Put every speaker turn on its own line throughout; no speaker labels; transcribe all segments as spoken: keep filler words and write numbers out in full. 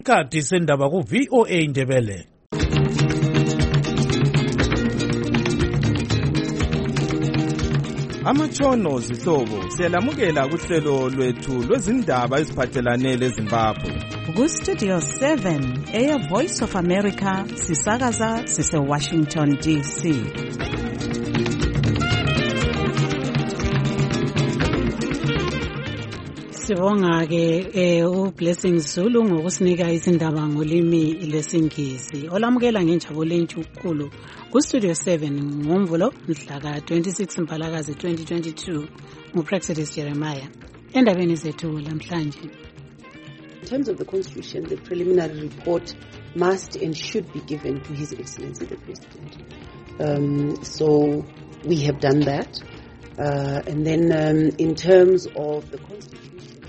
Isikhathi sendaba ku V O A Ndebele.
Amatshono zihlobo siyalamukela kuhlelo lwethu lwezindaba eziphathelane leZimbabwe.
Ku Studio seven, Air Voice of America, sisakaza sise Washington D C. Sibonga ke eh, uBlessing Zulu ngokusinika izindaba ngolimi lwesingisi. Olamukela ngenjabulo enkulu ku Studio seven ngomvulo mhla ka twenty-six Mpalakazi twenty twenty-two nguPrexidus Jeremiah. Endabeni zethu lamhlanje.
In terms of the Constitution, the preliminary report must and should be given to His Excellency the President. Um, so we have done that. Uh, and then um, in terms of the Constitution,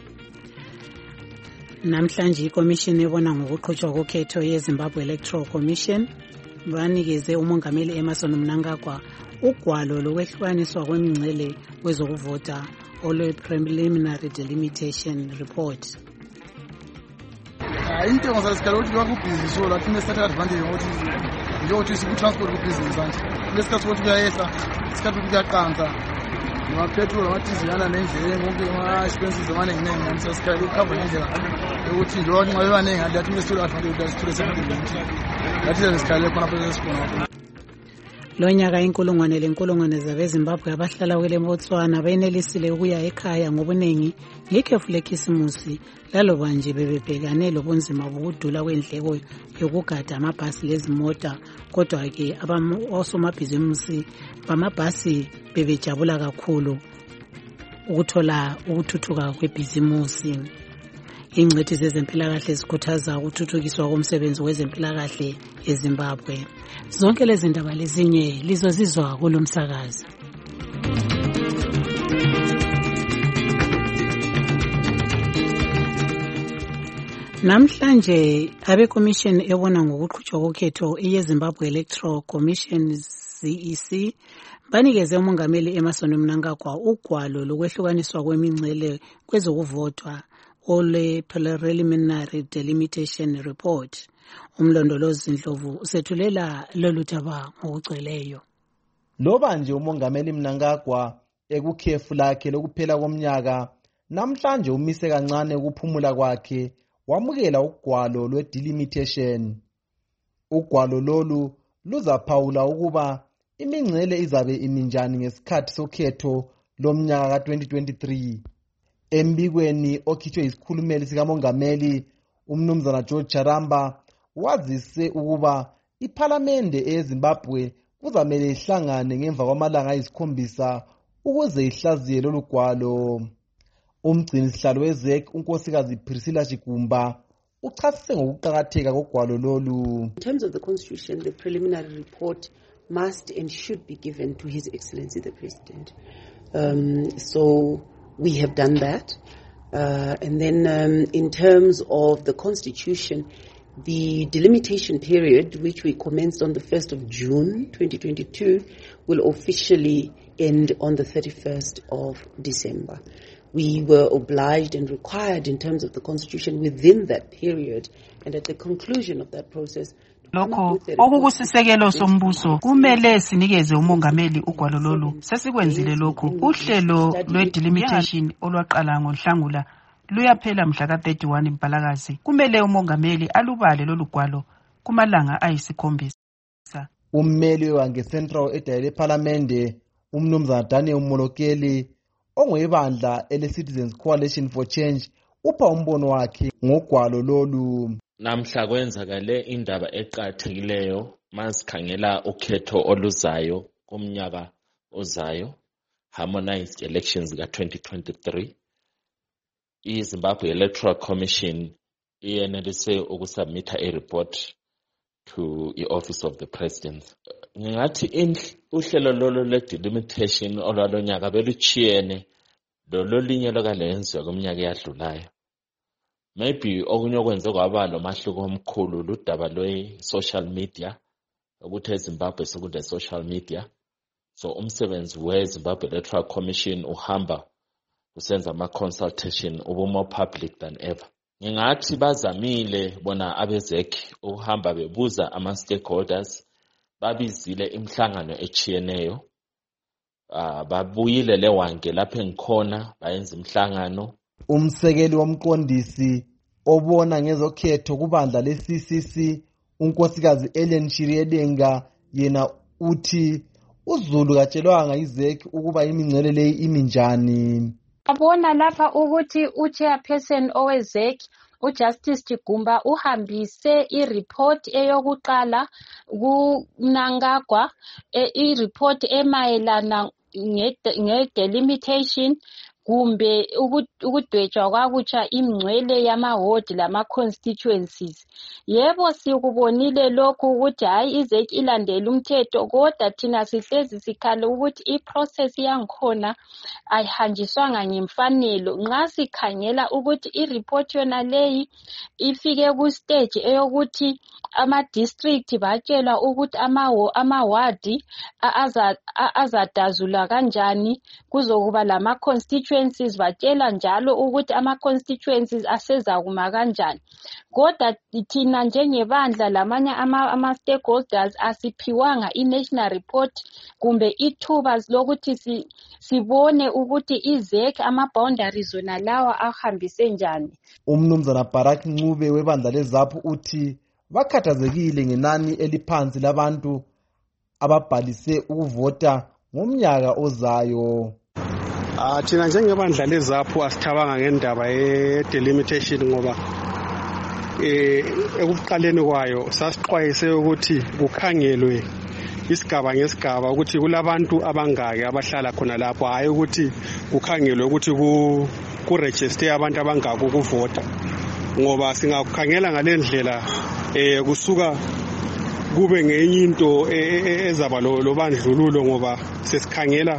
namhlanje iCommission ebona ngokuqhutshwa kokhetho yeZimbabwe Electoral Commission banikeze umongameli Emmerson Mnangagwa ugwalo lokwehlukaniswa kwemingcele kwezokuvota olwe preliminary delimitation report.
Into ngasikhala ukuthi bakubhizi so lathi nesithatha advantage ukuthi njengokuthi sikutransport kubusiness manje lesikhathi ukuthi kuyayehla isikhathi ukuthi kuyaqanza amapetrol amatiziyana nendlela konke ama-expenses amaningi-ningi namisasikhala kukhava ngendlela yokuthi njengoba nxa bebaningi lathi nesithola advantage ukuthi sithole sekunile ukuthi lathi lesikhala khona phela esikhona.
Lo nyaka inkulungwane lenkulungwane zabeZimbabwe abahlala kwele Botswana benelisile ukuya ekhaya ngobuningi ngekhefu lekhisimusi laloba nje bebebhekane lobunzima bokudula kwendleko yokugada amabhasi lezimota, kodwa ke osomabhizimusi bamabhasi bebejabula kakhulu ukuthola ukuthuthuka kwebhizimusi. Ingcwethi zezempilakahle zikhuthaza ukuthuthukiswa komsebenzi wezempilakahle eZimbabwe. Zonke lezi ndaba lezinye lizozizwa kulomsakazi. Namhlanje abeCommission ebona ngokuqhutshwa kokhetho yeZimbabwe Electoral Commission Z E C banikeze umongameli Emmerson Mnangagwa ugwalo lokwehlukaniswa kwemingcele kwezokuvotwa ole preliminary delimitation report. Umlondolozi Ndlovu usethulela lolu daba ngokugcweleyo.
Loba nje umongameli Mnangagwa ekukhefu lakhe lokuphela komnyaka, namhlanje umise kancane ukuphumula kwakhe wamukela ugwalo lwe-delimitation. Ugwalo lolu luzaphawula ukuba imingcele izabe iminjani ngesikhathi sokhetho lomnyaka ka twenty twenty-three. Embikweni okhitshwe isikhulumeli sikamongameli umnumzana George Charamba wazise ukuba iPhalamende eZimbabwe kuzamele ihlangane ngemva kwamalanga ayisikhombisa ukuze ihlaziye lolu gwalo. Umgcini sihlalo weZek unkosikazi Priscilla Chigumba uchasise ngokuqhakatheka kogwalo lolu.
In terms of the Constitution, the preliminary report must and should be given to His Excellency the President. Um, so we have done that. Uh, and then um, in terms of the Constitution, the delimitation period, which we commenced on the first of June twenty twenty-two, will officially end on the thirty-first of December. We were obliged and required in terms of the Constitution within that period, and at the conclusion of that process,
lokho okukusisekelo sombuso kumele sinikeze umongameli ugwalo lolu. Sesikwenzile lokho. Uhlelo lwe-delimitation olwaqala ngoNhlangula luyaphela mhla ka thirty-one Mpalakazi. Kumele umongameli alubale lolu gwalo kumalanga ayisikhombisa.
Ummeli wange-Central edayele ePhalamende umnumzana Daniel Molokeli ongwebandla ele-Citizens Coalition for Change upha umbono wakhe ngogwalo lolu.
Namhla kwenzakale indaba eqhathekileyo masikhangela ukhetho oluzayo kumnyaka ozayo, harmonized elections ka twenty twenty-three. iZimbabwe Electoral Commission iyenelise ukusubmita a report to the office of the president. Ngingathi uhlelo lolo le-delimitation olwalonyaka beluchiyene lololinye lokalenziwa kumnyaka eyadlulayo. Maybe okunye okwenze kwaba lomahluko omkhulu ludaba lwe-social media, ukuthi eZimbabwe sekule social media. So umsebenzi weZimbabwe Electoral Commission uhamba usenza ama-consultation ube more public than ever. ngingathi bazamile bona abezek ukuhamba bebuza ama-stakeholders, babizile imihlangano echiyeneyo. Uh, babuyile lewange lapho engikhona bayenza imihlangano.
Umsekeli womqondisi obona ngezokhetho kubandla le-C C C unkosikazi Ellen Shiriedenga yena uthi uZulu katshelwanga izek ukuba imingcele leyi iminjani.
Abona lapha ukuthi uchairperson owezek uJustice Chigumba uhambise ireport eyokuqala kuNangagwa, ireport emayelana nge-delimitation kumbe ukudwetshwa kwakutsha imingcele yamaward lama-constituencies. Yebo sikubonile lokhu ukuthi hayi izek ilandela umthetho, kodwa thina sihlezi sikhala ukuthi i-process yangikhona ayihanjiswanga ngemfanelo. Nxa sikhangela ukuthi i-report yona leyi ifike ku-stage eyokuthi ama-district batshelwa ukuthi ama-ward azadazula kanjani, kuzokuba lama-constituencies batshela njalo ukuthi ama-constituencies asezakuma kanjani. Kodwa thina njengebandla lamanye ama-stakeholders asiphiwanga i-national report kumbe ithuba lokuthi si, sibone ukuthi izek ama-boundaries wona lawa ahambise njani.
Umnumzana Barack Ncube webandla leZAPU uthi bakhathazekile ngenani eliphansi labantu ababhalise ukuvota ngomnyaka ozayo.
Ah thina njengebandla leZAPU asithabanga ngendaba ye-delimitation ngoba eh ekuqaleni kwayo sasixwayise ukuthi kukhangelwe isigaba ngesigaba ukuthi kulabantu abangaki abahlala khona lapho, hayi ukuthi kukhangelwe ukuthi ku ku register abantu abangaki ukuvota, ngoba singakukhangela ngalendlela eh kusuka kube ngenye into ezaba lo bandlululo, ngoba sesikhangela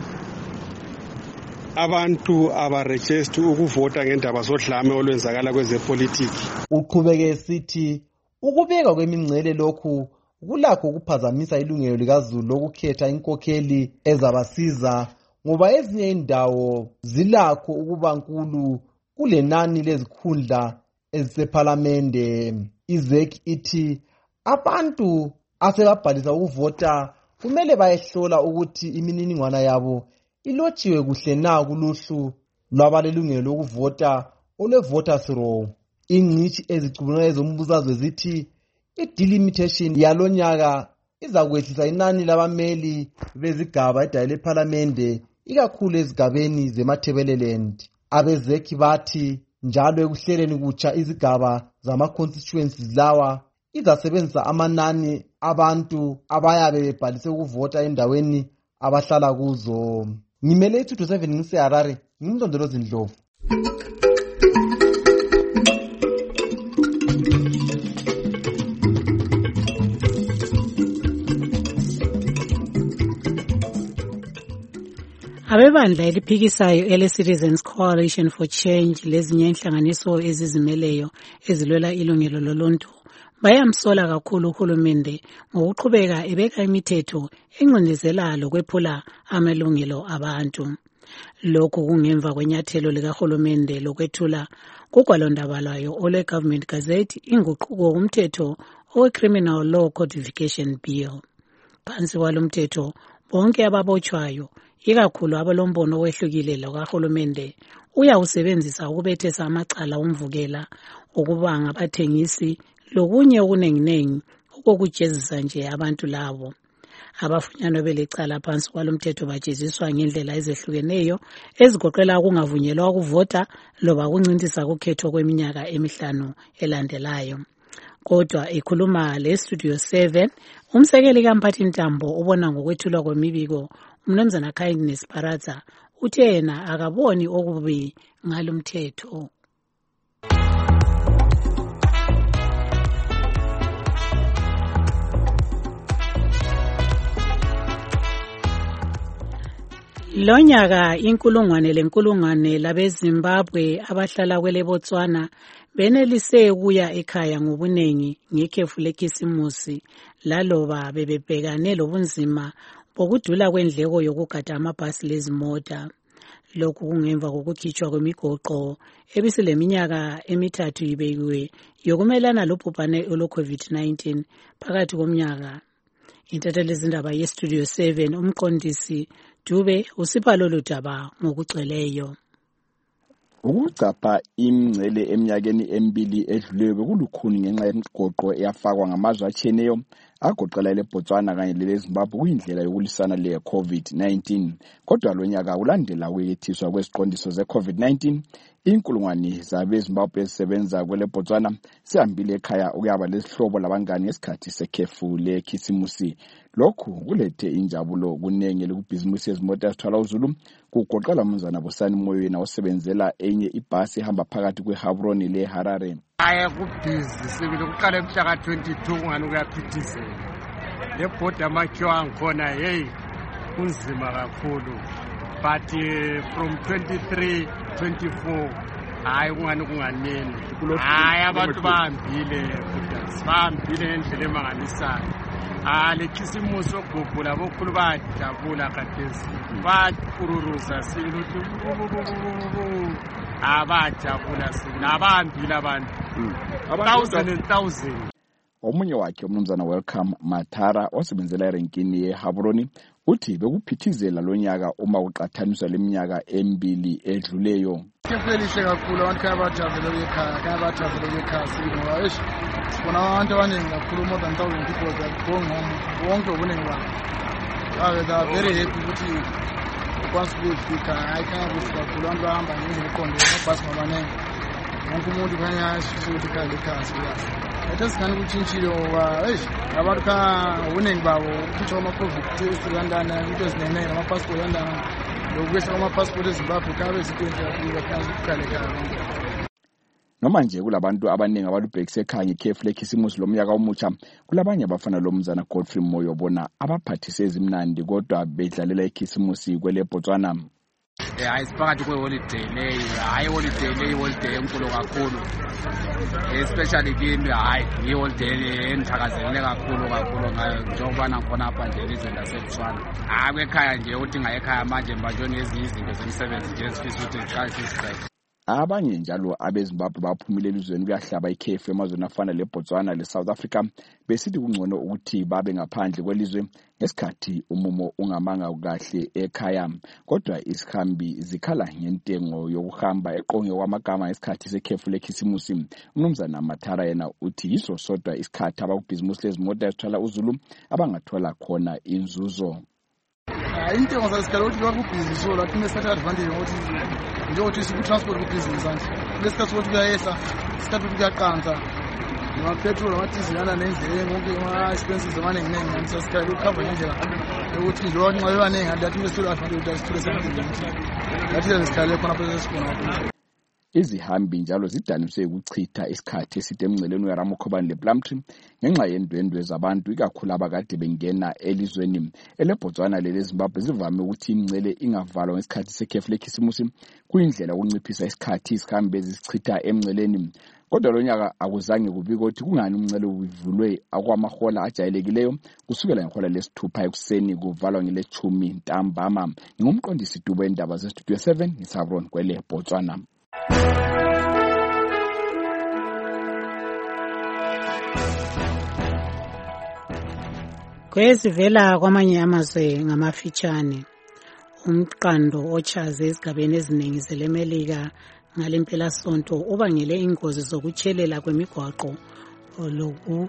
abantu abaregister ukuvota ngendaba zodlame olwenzakala kwezepolitiki.
Uqhubeke esithi ukubeka kwemingcele lokhu kulakho ukuphazamisa ilungelo likaZulu lokukhetha inkokheli ezabasiza, ngoba ezinye indawo zilakho ukuba nkulu kulenani lezikhundla ezisephalamende. izek ithi abantu asebabhalisa ukuvota kumele bayehlola ukuthi imininingwana yabo ilotshiwe kuhle na kuluhlu lwabalelungelo lokuvota olwe-voters roll. Ingcitshi ezicubungula ezombusazwe zithi i-delimitation yalonyaka izakwehlisa inani labameli bezigaba edale lephalamende ikakhulu ezigabeni zeMatabeleland. Abezek bathi njalo ekuhleleni kutsha izigaba zama-constituencies lawa izasebenzisa amanani abantu abayabe bebhalise ukuvota endaweni abahlala kuzo. Ngimele i-two to seven ngiseHarare, ngimndondolozi Ndlovu.
Abebandla eliphikisayo ele-Citizens Coalition for Change lezinye inhlanganiso ezizimeleyo ezilwela ilungelo loluntu bayamsola kakhulu uhulumende ngokuqhubeka ebeka imithetho encindezela lokwephula amalungelo abantu. Lokhu kungemva kwenyathelo likahulumende lokwethula kugwalondaba lwayo olwe-Government Gazette inguquko umthetho owe-Criminal Law Codification Bill. Phansi kwalo mthetho bonke ababotshwayo ikakhulu abalombono owehlukile lokahulumende uyawusebenzisa ukubethesa amacala omvukela ukuba ngabathengisi lokunye okunenginengi okukujezisa nje abantu labo. Abafunyanwa belecala phansi kwalo mthetho bajeziswa ngendlela ezehlukeneyo ezigoqela ukungavunyelwa ukuvota loba ukuncintisa ukhetho kweminyaka emihlanu elandelayo. Kodwa ikhuluma le-Studio seven, umsekeli kaMphathintambo ubona ngokwethulwa kwemibiko uMnumzana Kindness Paratha uthe yena akaboni okubi ngalo mthetho. Lonyaka inkulungwane lenkulungwane labeZimbabwe abahlala kwele Botswana benelise ukuya ekhaya ngobunengi ngekhefu lekhisimusi laloba bebebhekane lobunzima bokudula kwendleko yokugada amabhasi lezimota. lokhu kungemva kokukhitshwa kwemigoqo ebisileminyaka emithathu ibekiwe yokumelana lobhubhane olwe-COVID nineteen phakathi komnyaka. Intatheli yezindaba ye-Studio seven umqondisi Dube usipha lolu daba ngokugcweleyo.
Ukucapha imingcele eminyakeni emibili edluleyo bekulukhuni ngenxa yemigoqo eyafakwa ngamazwe atshiyeneyo agoqela leBotswana kanye leleZimbabwe kuyindlela yokulisana le-COVID nineteen. Kodwa lo nyaka ulandela ukuyethiswa kweziqondiso ze-COVID nineteen, inkulungwane zabeZimbabwe ezisebenza kweleBotswana sihambile ekhaya ukuyaba lesihlobo labangane ngesikhathi sekhefu lekhisimusi. Lokhu kulethe injabulo kunenge lekubhizimusi yezimota ezithwala uzulu kugoqela umnumzana Busani Moyo osebenzela enye ibhasi ehamba phakathi kweHaburoni leHarare.
Hayi kubhizi sibile kuqala emhla twenty-two ngani kuyaphithizela. Le border makhiwa ngikhona hey kunzima kakhulu. But uh, from twenty-three twenty-four hayi kungani kunganeni. Hayi abantu bahambile futhi bahambile ngendlela emangalisayo. Ah lekhisimusi ogubula bokhulu bajabula khathesi bakururuza siluthi abajabula sinabambile abantu thousand and thousand.
Omunye wakhe umnumzana Welcome Matara osebenzela erenkini yeHaburoni uthi bekuphithizela lo nyaka uma uqathaniswa leminyaka emibili edluleyo.
Kepelihle kakhulu abantu kaya bajabula ekhaya kaya bajabula ekhaya sibona eish sibona abantu abaningi kakhulu more than thousand people going home wonke obuningi babo. Babe da very happy ukuthi ukwazi ukufika ayikaya ukuthi kakhulu abantu bahamba ngendlela eqonde amabhasi ngabanengi. Wonke umuntu kanya sisuthi ekhaya ekhaya siyasa. Ethesikani kuchintshile ngoba eish abantu ka ubuningi babo ukukhitshwa ama-COVID test kandana into ezinengi nama-passport kandana lokwesa ama-passport eZimbabwe kabe zikwenza kakhulu kakhulu ukuqala ekhaya.
Noma nje kulabantu abaningi abalubhekise ekhaya ngekhefu lekhisimusi lomnyaka omutsha, kulabanye abafana lomnumzana Godfrey Moyo bona abaphathise ezimnandi kodwa bedlalela ikhisimusi kweleBotswana.
Eh ayisiphakathi kwe-holiday leyo, hayi holiday leyo holiday enkulu kakhulu. Especially kimi hayi i-holiday endithakazelele kakhulu kakhulu ngayo njengoba nakhona apha nje elizweni laseBotswana. Hayi kwekhaya nje udinga ekhaya manje mbajoni ezinye izinto zemisebenzi nje ezifisa ukuthi ziqalisise.
Abanye njalo abeZimbabwe baphumile elizweni kuyahlaba ikhefu emazweni afana leBotswana leSouth Africa besithi kungcono ukuthi babe ngaphandle kwelizwe ngesikhathi umumo ungamanga kahle ekhaya. Kodwa isihambi zikhala ngentengo yokuhamba eqonge kwamagama ngesikhathi sekhefu lekhisimusi. Umnumzana Matara yena uthi yiso sodwa isikhathi abakubhizimusi lezimota ezithwala uzulu abangathola khona inzuzo.
Intengo zasikhala ukuthi bakubhizi so lathi nesithatha advantage ngokuthi njengokuthi sikutransport kubhizinisi manje lesikhathi sokuthi kuyayehla isikhathi ukuthi kuyaqansa nama-petrol amadizili ana nendlela konke ama-expenses amaningi ningi manje sasikhala ukukhamba ngendlela yokuthi nje wanxa bebaningi kanti lathi lesithole advantage ukuthi asithole semdilini lathi sesikhale khona pho sesibona.
Izihambi njalo zidaniswe ukuchitha isikhathi eside emngceleni weRamakhoban lePlumtree ngenxa yendwendwe zabantu ikakhulu abakade bengena elizweni. EleBotswana leleZimbabwe zivame ukuthi imingcele ingavalwa ngesikhathi sekhefu lekhisimusi kuyindlela ukunciphisa isikhathi isihambi ezisichitha emngceleni. Kodwa lo nyaka akuzange kubikwa ukuthi kungani umngcele uvulwe akwamahola ajayelekileyo kusukela ngehola lesithupha ekuseni kuvalwa ngelechumi ntambama. Ngumqondisi Dube indaba zeStudio seven ngiSabron kwele Botswana.
Kwezivela kwamanye amazwe ngamafitshane umqando ochaze esigabeni eziningi zelemelika ngalempela sonto ubangele ingozi zokutshelela kwemigwaqo loku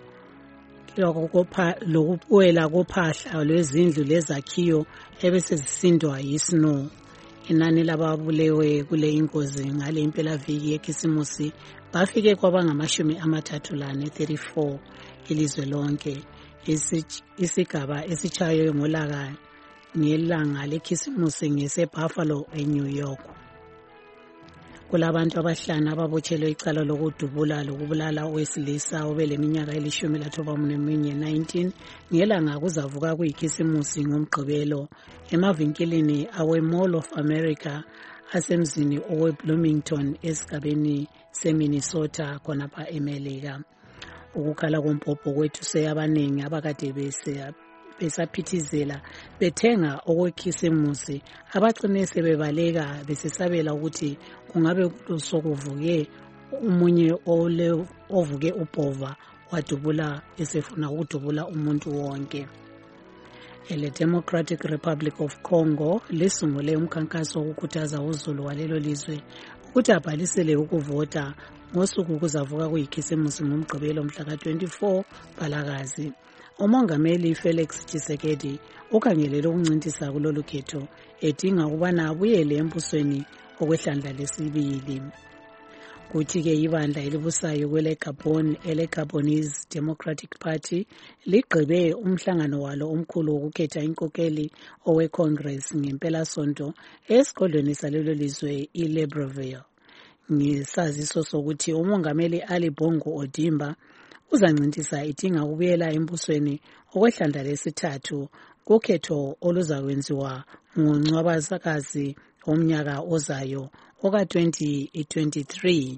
lokubuwela kophahla lwezindlu lezakhiwo ebesezisindwa yisnow. Inani lababulewe kule ingozi ngale impelaviki yekhisimusi bafike kwabangamashumi amathathu lane thirty-four ilizwe lonke. Isigaba esichayo ngolaka ngelanga lekhisimusi ngeseBuffalo eNew York. Kulabantu abahlanu ababotshelwe icala lokudubula lokubulala owesilisa obeleminyaka elishumi lathoba munye nineteen ngelanga kuzavuka kuyikhisimusi ngomgqibelo emavinkilini awe Mall of America asemzini owe Bloomington esigabeni seMinnesota khonapha eMelika. Ukukhala kompopho kwethu seyabaningi abakade besaphithizela bethenga okwekhisimusi abagcine sebebaleka besesabela ukuthi kungabe sokuvuke umunye ole ovuke ubhova wadubula esefuna ukudubula umuntu wonke. ele Democratic Republic of Congo lisungule umkhankaso wokukhuthaza uzulu walelo lizwe ukuthi abhalisele ukuvota ngosuku kuzavuka kuyikhisimusi ngomgqibelo mhla ka twenty-four Balakazi. Umongameli Felix Tshisekedi ukhangelele ukuncintisa kulolu khetho edinga ukubana abuyele embusweni okwehlandla lesibili. Kuthi-ke ibandla elibusayo kwele Gabon ele Gabonese Democratic Party ligqibe umhlangano walo omkhulu wokukhetha inkokeli owe Congress ngempela sonto esigodlweni salelo lizwe iLibreville. Ngesaziso sokuthi umongameli Ali Bongo Ondimba uzancintisa idinga ukubuyela embusweni okwehlandla lesithathu kukhetho oluzakwenziwa ngoNcwabasakazi omnyaka ozayo oka twenty twenty-three.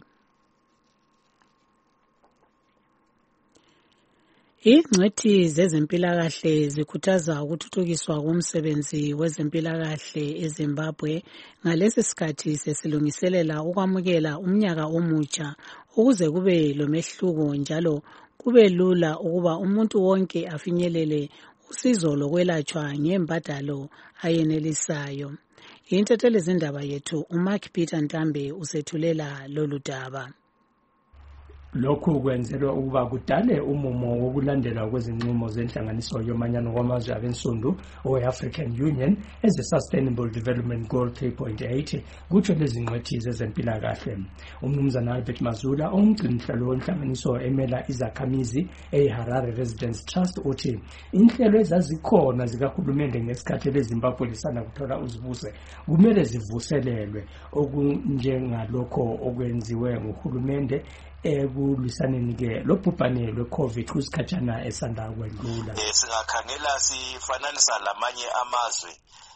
Ingcwethi zezempilakahle zikhuthaza ukuthuthukiswa komsebenzi wezempilakahle eZimbabwe ngalesi sikhathi sesilungiselela ukwamukela umnyaka omutsha ukuze kube lomehluko njalo kube lula ukuba umuntu wonke afinyelele usizo lokwelatshwa ngembadalo ayenelisayo. Intatheli zindaba yethu uMark Peter Ntambe usethulela lolu daba.
Lokhu kwenzelwa ukuba kudale umumo wokulandelwa kwezinqumo zenhlanganiso yomanyano kwamazwe abensundu owe-African Union as a Sustainable Development Goal three point eight kutsho lezi ngcwethi zezempilakahle. Umnumzana Albert Mazula ongumgcinisihlalo wenhlanganiso emela izakhamizi eHarare Residence Trust uthi inhlelo ezazikhona zikahulumende ngesikhathi leZimbabwe lisanda kuthola uzibuse kumele zivuselelwe okunjengalokho okwenziwe nguhulumende ekulwisaneni ke lobhubhane lwe-COVID kusikhatshana esanda kwedlula.
Singakhangela sifananisa lamanye amazwe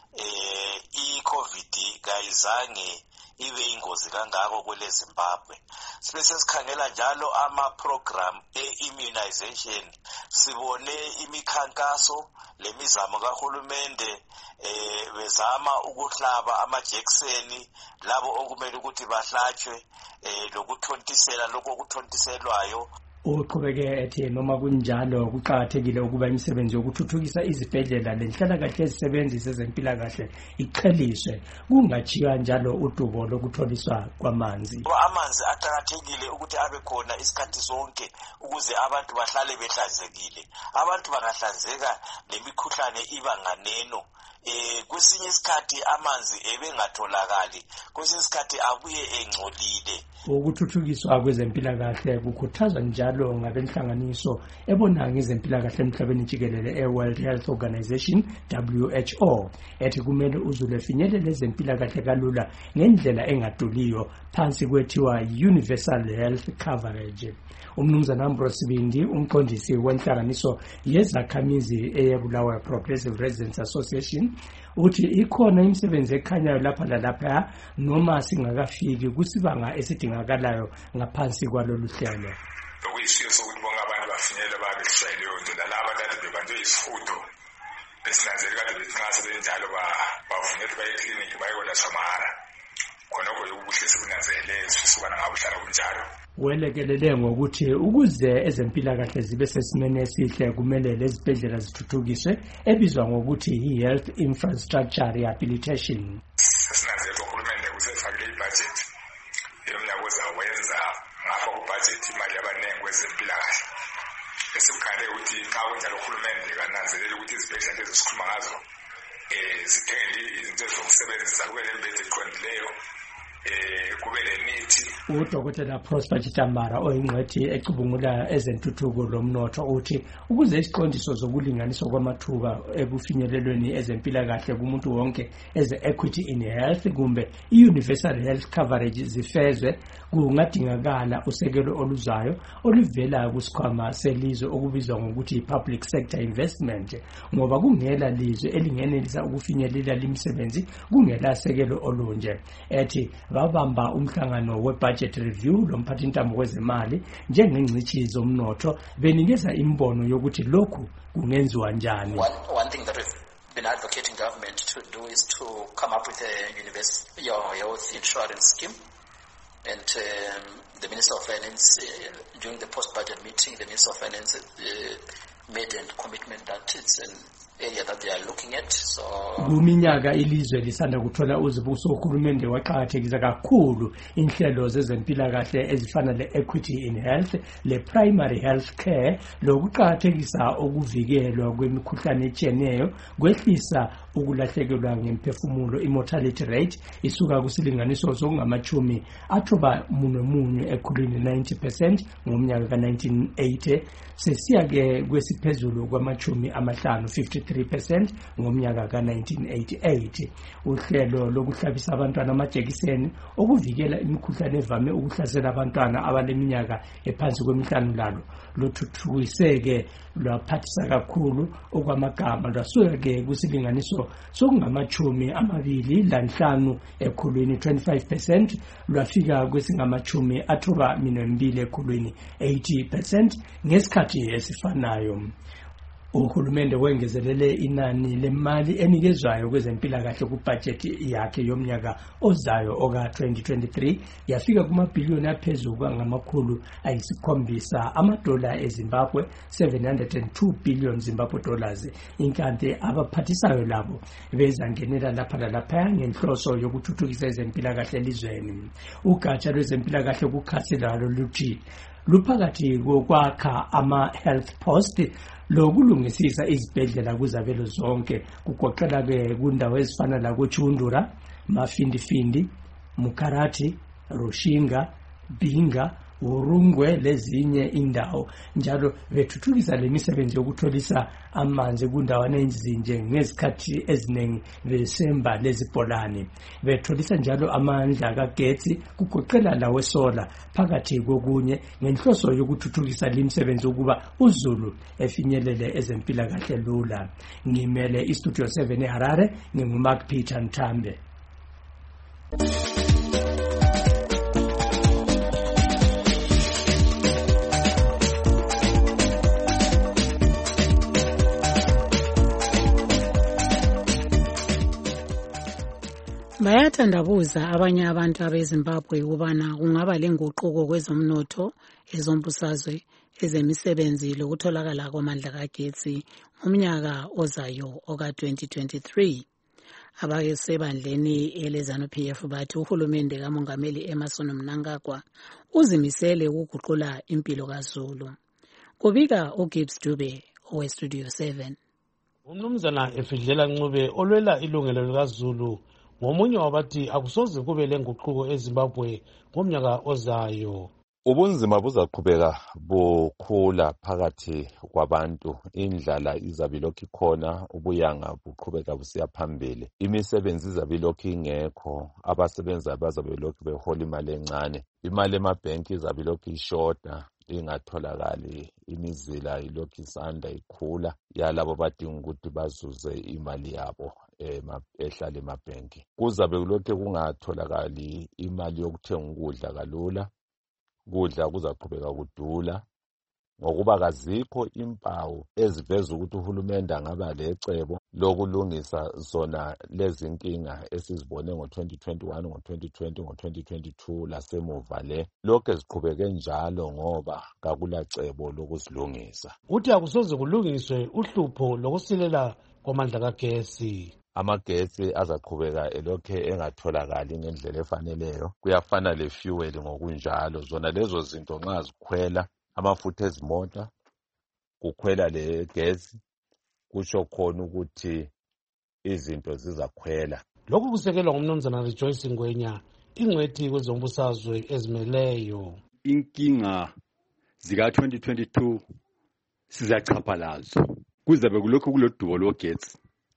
eh i-COVID kayizange ibe ingozi kangako kwele Zimbabwe. Sibese sikhangela njalo ama-program e-immunization, sibone imikhankaso lemizamo kahulumende eh bezama ukuhlaba amajekiseni labo okumele ukuthi bahlatshwe eh lokuthontisela lokho kuthontiselwayo.
Uqhubeke ethi noma kunjalo kuqhakathekile ukuba imisebenzi yokuthuthukisa izibhedlela lenhlalakahle ezisebenzi zezempilakahle iqheliswe kungachiya njalo udubo lokutholiswa kwamanzi.
Amanzi aqhakathekile ukuthi abe khona isikhathi sonke ukuze abantu bahlale behlanzekile. Abantu bangahlanzeka nemikhuhlane iba nganeno. Eh kwesinye isikhathi amanzi ebengatholakali, kwesinye isikhathi abuye engcolile.
Ukuthuthukiswa kwezempilakahle kukhuthazwa njalo ngabenhlanganiso ebona ngezempilakahle emhlabeni jikelele e-World Health Organization W H O ethi kumele uzulu efinyelele ezempilakahle kalula ngendlela engaduliyo phansi kwethiwa universal health coverage. Umnumzana Ambrose Bindi umqondisi wenhlanganiso yezakhamizi eyeBulawayo Progressive Residents Association uthi ikhona imisebenzi ekhanyayo lapha lalapha noma singakafiki kusibanga esidingakalayo ngaphansi kwalolu hlelo.
Okuyisiyo sokuthi bonke abantu bafinyele babeshayele leyo nto lalabo kade bebanjwe isifudo besinanzelela kade bethinqase benjalo bavunyelwe baye ekliniki bayekolatshwa mahara. Khonokho yokubuhle sikunanzelele sisukana ngabuhlala kunjalo.
Welekelele ngokuthi ukuze ezempilakahle zibe sesimene esihle kumele lezibhedlela zithuthukiswe ebizwa ngokuthi i-health infrastructure rehabilitation.
Sinanzelela uhulumende kusefakile ibudget yomnyaka ozawenza ngapha kubudget imali yabanengi kwezempilakahle. Esikukhangele ukuthi xa kunjalo uhulumende kananzelela ukuthi izibhedlela ezisikhuluma ngazo eh zithenge izinto zokusebenzisa kube nemibhede eqondileyo. Eh kubele nithi
uDokotela Prosper Chitambara oyingcwethi ecubungula ezentuthuko lomnotho uthi ukuze isiqondiso zokulinganiswa kwamathuba ekufinyelelweni ezempilakahle kumuntu wonke eze equity in health kumbe universal health coverage zifezwe kungadingakala usekelo oluzayo oluvela kusikhwama selizwe okubizwa ngokuthi public sector investment ngoba kungela lizwe elingenelisa ukufinyelela limisebenzi kungela sekelo olunje ethi babamba umhlangano we-budget review lomphathintambo wezemali njengengcithi zomnotho benikeza imbono yokuthi lokhu kungenziwa njani.
One, one thing that we've been advocating government to do is to come up with a universal your health insurance scheme. And um, the Minister of Finance, uh, during the post-budget meeting, the Minister of Finance uh, made a commitment that it's an area that they are looking at. So
kuminyaka ilizwe lisanda kuthola uzibuso uhulumende waqhakathekisa kakhulu inhlelo zezempilakahle ezifana le-equity in health, le-primary health care, lokuqhakathekisa ukuvikelwa kwemikhuhlane etshiyeneyo, kwehlisa ukulahlekelwa ngemphefumulo, immortality rate isuka kusilinganiso sokungamachumi athoba munwe munye ekhulwini ninety percent ngomnyaka ka nineteen eighty sesiya ke kwesiphezulu kwamachumi amahlanu fifty-three percent ngomnyaka ka nineteen eighty-eight. Uhlelo lokuhlabisa abantwana amajekiseni okuvikela imikhuhlane evame ukuhlasela abantwana abaleminyaka ephansi kwemihlanu lalo lothuthukiseke lwaphathisa kakhulu okwamagama lwasuka ke kusilinganiso sokungamachumi amabili lanhlanu ekhulwini twenty-five percent lwafika kwesingamachumi athoba minwe mbili ekhulwini eighty percent ngesikhathi esifanayo. Uhulumende wengezelele inani lemali enikezwayo kwezempilakahle kubudget yakhe yomnyaka ozayo oka twenty twenty-three yafika kumabhiliyoni aphezulu kwangamakhulu ayisikhombisa amadola eZimbabwe seven hundred two billion Zimbabwe dollars. Inkanti abaphathisayo labo bezangenela lapha lapha ngenhloso yokuthuthukisa ezempilakahle elizweni. Ugatsha lwezempilakahle kukhasela luthi luphakathi kokwakha ama health post lokulungisisa izibhedlela kuzabelo zonke kugoqela ke kundawo ezifana la kuChundura, Mafindifindi, Mukarati, Rushinga, Binga, Urungwe lezinye indawo. Njalo bethuthukisa lemisebenzi yokutholisa amanzi kundawana ezinje ngezikhathi eziningi besemba lezibholane. Betholisa njalo amandla kagetsi kugoqela lawe sola phakathi kokunye ngenhloso yokuthuthukisa lemisebenzi ukuba uZulu efinyelele ezempilakahle lula. Ngimele iStudio seven eHarare, nginguMark Peter Nthambe.
Bayathandabuza abanye abantu abeZimbabwe ukubana kungaba lenguquko kwezomnotho, ezombusazwe, ezemisebenzi lokutholakala kwamandla kagetsi ngomnyaka ozayo oka twenty twenty-three. Abake sebandleni eleZANU-P F bathi uhulumende kaMongameli Emmerson Mnangagwa uzimisele ukuguqula impilo kaZulu. Kubika uGibbs Dube oweStudio seven.
Umnumzana Efidlela Ncube olwela ilungelo likaZulu ngomunye wabathi akusoze kube lenguquko eZimbabwe ngomnyaka ozayo.
Ubunzima buzaqhubeka bukhula phakathi kwabantu, indlala izabilokhu ikhona, ubuyanga buqhubeka busiya phambili, imisebenzi izabilokhu ingekho, abasebenza bazabilokhu behola imali encane, imali emabhenki izabilokhu ishota, ingatholakali, imizila ilokhu isanda ikhula yalabo badinga ukuthi bazuze imali yabo ehlala emabhenki. Kuzabe kulokhu kungatholakali imali yokuthenga ukudla kalula, kudla kuzaqhubeka kudula ngokuba kazikho impawu eziveza ukuthi uhulumende angaba lecebo lokulungisa zona lezi inkinga esizibone ngo twenty twenty-one, ngo twenty twenty, ngo twenty twenty-two lasemuva le. Lokho eziqhubeke njalo ngoba kakulacebo lokuzilungisa.
Uthi akusoze kulungiswe uhlupho lokusilela kwamandla kagesi.
Amagesi azaqhubeka elokhe engatholakali ngendlela efaneleyo. Kuyafana le fuel ngokunjalo, zona lezo zinto nxa zikhwela amafutha ezimota kukhwela le gesi, kusho khona ukuthi izinto zizakhwela.
Lokhu kusekelwa ngumnumzana Rejoice Ngwenya, ingcwethi kwezombusazwe ezimeleyo.
Inkinga zika twenty twenty-two sizacapalazo, kuzabe kulokhu kulodubo logesi.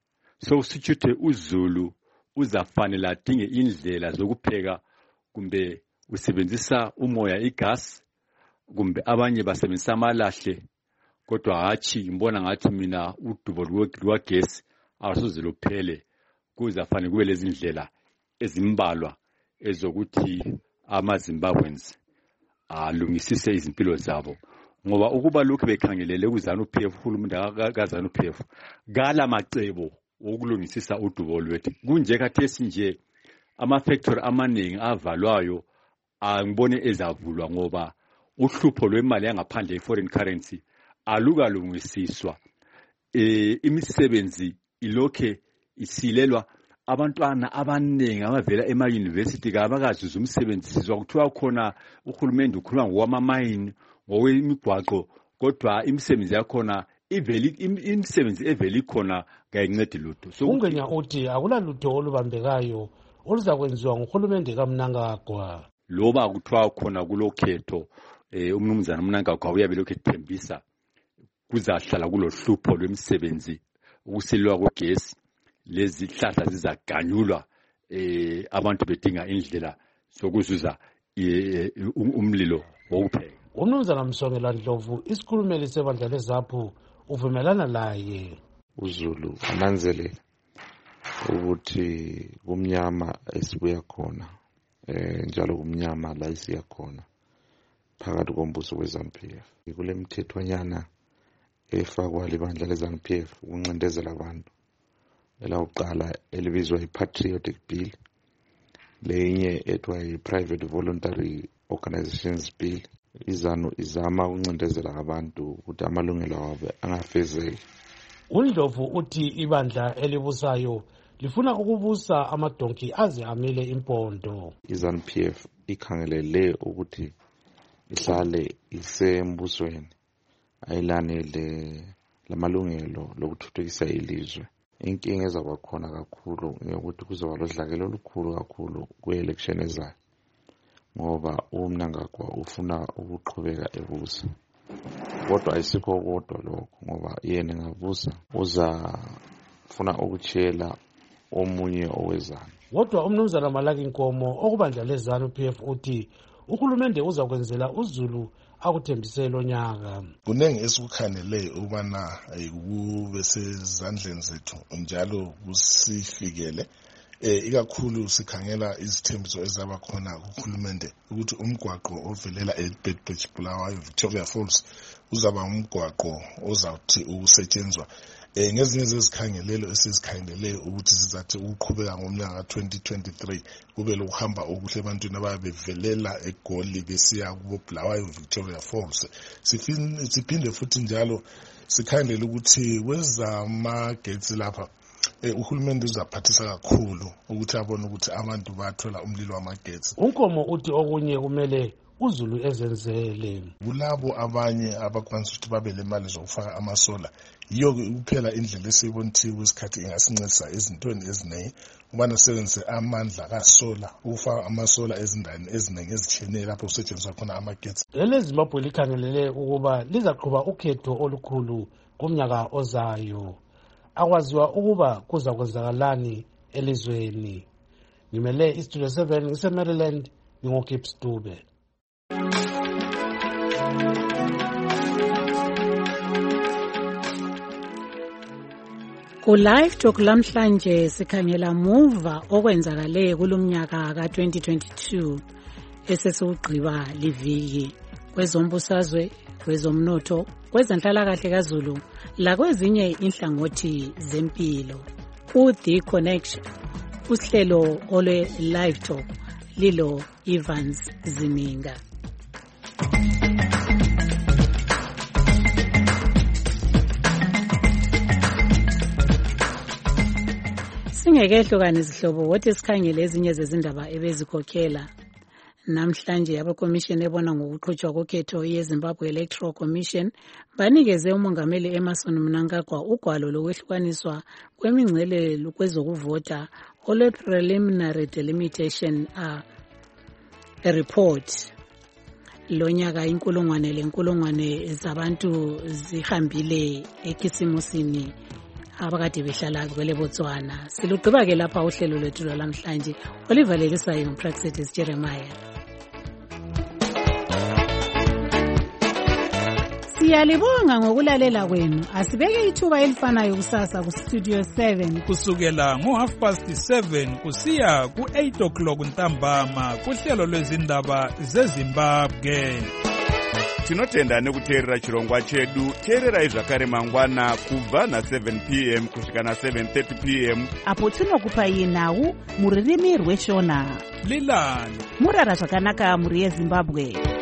So sichithe uZulu uzafanele adinge indlela zokupheka, kumbe usebenzisa umoya igas, kumbe abanye basebenzisa amalahle, kodwa hathi ngibona ngathi mina udubo lwagesi awusoze luphele. Kuzafanele kube lezi ndlela ezimbalwa ezokuthi amaZimbabweans alungisise izimpilo zabo ngoba ukuba lokhu bekhangelele kuZANU P F uhulumende kaZANU P F kala macebo okulungisisa udubo lwethu kunje khathesi nje ama-factory amaningi avalwayo angibone ezavulwa ngoba uhlupho lwemali yangaphandle i-foreign currency alukalungisiswa. Eh imisebenzi ilokhe isilelwa abantwana abaningi abavela ema-university kabakazuza umsebenzi sizwa kuthiwa khona uhulumende ukhuluma ngowama-mine ngokwemigwaqo kodwa imisebenzi yakhona iveli imisebenzi eveli khona kayincedi lutho.
So ungenya uthi akula lutho olubambekayo oluzakwenziwa nguhulumende kaMnangagwa.
Loba kuthiwa khona kulokhetho eh umnumzana Mnangagwa uyabe lokho ethembisa kuzahlala kulohlupho lwemisebenzi ukusilwa kwegesi lezi hlahla zizaganyulwa eh abantu bedinga indlela sokuzuza umlilo wokupheka.
Umnumzana Msongela Ndlovu isikhulumeli sebandla leZAPU uvumelana laye.
uZulu ananzelela ukuthi kumnyama esibuya khona eh njalo kumnyama la isiya khona phakathi kombuso weZANU P F kule mthethwanyana efakwa libandla leZANU P F ukuncindezela abantu elawuqala elibizwa i-Patriotic Bill lenye ethiwa i-Private Voluntary Organizations Bill. iZANU izama ukuncindezela abantu ukuthi amalungelo abo angafezeki.
uNdlovu uthi ibandla elibusayo lifuna ukubusa amadonki aze amele impondo.
iZANU P F ikhangelele ukuthi ihlale isembusweni ayilanele lamalungelo lokuthuthukisa ilizwe. Inkinga ezaba khona kakhulu ukuthi kuzoba lodlakelo olukhulu kakhulu kwe-election ezayo ngoba uMnangagwa ufuna ukuqhubeka ebusa kodwa ayisikho kodwa lokho ngoba yena engabusa uzafuna ukutshela omunye oweZANU.
Kodwa umnumzana Malaki Nkomo okubandla leZANU P F uthi uhulumende uzakwenzela uZulu akuthembise lo nyaka.
Kunengi esikukhanele ubana kube sezandleni zethu njalo kusifikele eh ikakhulu sikhangela izithembiso ezaba khona kuhulumende ukuthi umgwaqo ovelela eBedbridge Bulawayo Victoria Falls uzaba umgwaqo ozawuthi ukusetshenzwa eh ngezinye zezikhangelelo esizikhangelele ukuthi sizathi ukuqhubeka ngomnyaka twenty twenty-three kube lokuhamba okuhle ebantwini ababevelela eGoli besiya kubo Bulawayo Victoria Falls. Siphinde futhi njalo sikhandele ukuthi kwezamagetsi lapha eh uhulumende uzaphathisa kakhulu ukuthi abone ukuthi abantu bathola umlilo wamagetsi.
Unkomo uthi okunye kumele uZulu ezenzele
kulabo abanye abakwanisa ukuthi babe lemali zokufaka amasola. Yiyo kuphela indlela esibonithiwe isikhathi ingasincedisa ezintweni eziningi ubana sebenzise amandla kasola ukufaka amasola ezindaweni eziningi ezitshiyeneyo lapho kusetshenziswa khona amagetsi.
eleZimbabwe likhangelele ukuba lizaqhuba ukhetho olukhulu kumnyaka ozayo. Akwaziwa ukuba kuza kwenzakalani elizweni. Ngimele iStudio seven ngise-Maryland ngingokipps Dube.
Ku live talk lamhlanje sikhangela muva okwenzakale kulomnyaka ka twenty twenty-two esesiwugqiba liviki kwezombusazwe kwezomnotho kwezenhlalakahle kaZulu lakwezinye inhlangothi zempilo. Ku The Connection uhlelo olwe live talk lilo Evans Ziminga. Singekehlukana izihlobo wothi sikhangele ezinye zezindaba ebezikhokhela namhlanje abakommission ebona ngokuqhutshwa kokhetho yeZimbabwe Electoral Commission banikeze umongameli Emmerson Mnangagwa ugwalo lokwehlukaniswa kwemingcele kwezokuvota olwe preliminary delimitation a report. Lonyaka inkulungwane lenkulungwane zabantu zihambile ekisimusini abakade behlala kwele Botswana. Silugqiba ke lapha uhlelo lwethu lwalamhlanje olivaleliswayo nguPraxetis Jeremiah. Siyalibonga ngokulalela kwenu. Asibeke ithuba elifanayo kusasa ku Studio seven
kusukela ngo half past seven kusiya ku eight o'clock ntambama kuhlelo lwezindaba zeZimbabwe.
Tinotenda nekuteerera chirongwa chedu. Teererai zvakare mangwana kubva na seven p m kusvika na seven thirty p m
apo tinokupai nhau muririmi rweshona.
Lilani
murara zvakanaka muri yeZimbabwe.